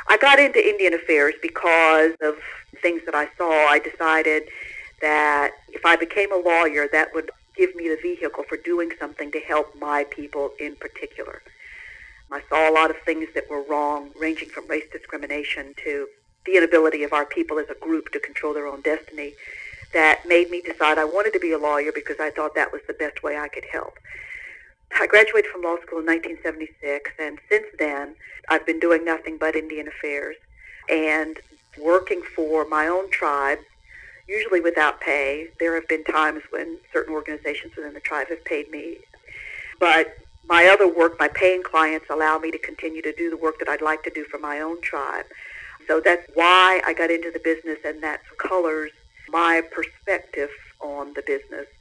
I got into Indian affairs because of things that I saw. I decided that if I became a lawyer, that would give me the vehicle for doing something to help my people in particular. I saw a lot of things that were wrong, ranging from race discrimination to the inability of our people as a group to control their own destiny, that made me decide I wanted to be a lawyer because I thought that was the best way I could help. I graduated from law school in 1976, and since then, I've been doing nothing but Indian affairs and working for my own tribe, usually without pay. There have been times when certain organizations within the tribe have paid me, but my other work, my paying clients, allow me to continue to do the work that I'd like to do for my own tribe. So that's why I got into the business, and that colors my perspective on the business.